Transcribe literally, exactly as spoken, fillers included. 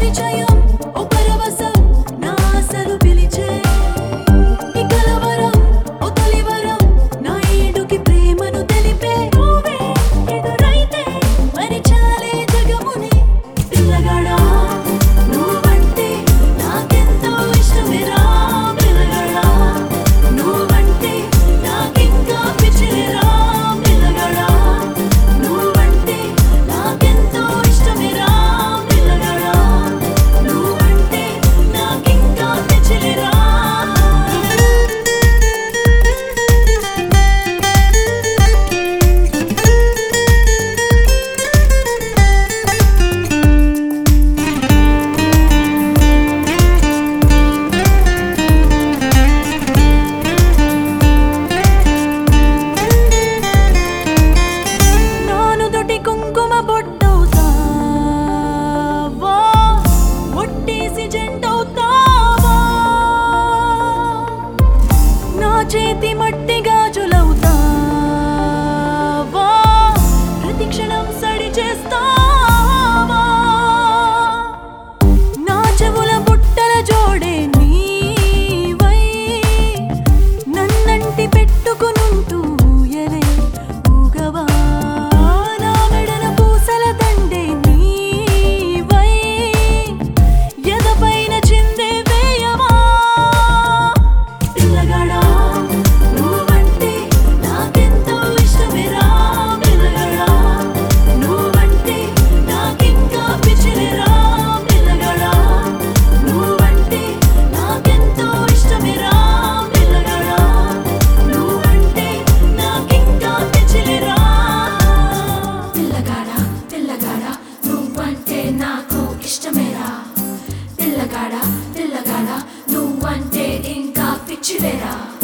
పరిచయం ఓ పరవశం నా ఆశలు పిలిచే ఈ కలవరం ఓ తొలివరం నా ఏడుకి ప్రేమను తెలిపే నువ్వే ఎదురైతే మరి చాలే జగముని పిల్లగాడా నువ్వంటే నాకెంతో ఇష్టమేరా పిల్లగాడా నువ్వంటే నాకింకా పిచ్చిలేరా పిల్లగాడా నువ్వంటే నాకెంతో ఇష్టమేరా పిల్లగాడా నువ్వంటే నాకింకా పిచ్చిలేరా నానుదుటి కుంకుమ బొట్టవుతావా ఒట్టేసి జంటవుతావా నా చేతి మట్టి గాజులవుతావా ప్రతి క్షణం సడి చేస్తావా నా చెవుల బుట్టల జోడే నీవై నన్నంటి పెట్టుకునుంటూ ఊయలే ఊగవా నా మెడల పూసల దండే నీవై ఎదపైన చిందే వేయవా పిల్లగాడా నువ్వంటే నాకెంతో ఇష్టమేరా పిల్లగాడా నువ్వంటే నాకింకా పిచ్చిలేరా పిల్లగాడా నువ్వంటే నాకెంతో ఇష్టమేరా పిల్లగాడా నువ్వంటే నాకింకా పిచ్చిలేరా పిల్లగాడా పిల్లగాడా నువ్వంటే నాకు ఇష్టమేరా పిల్లగాడా పిల్లగాడా నువ్వంటే ఇంకా పిచ్చిలేరా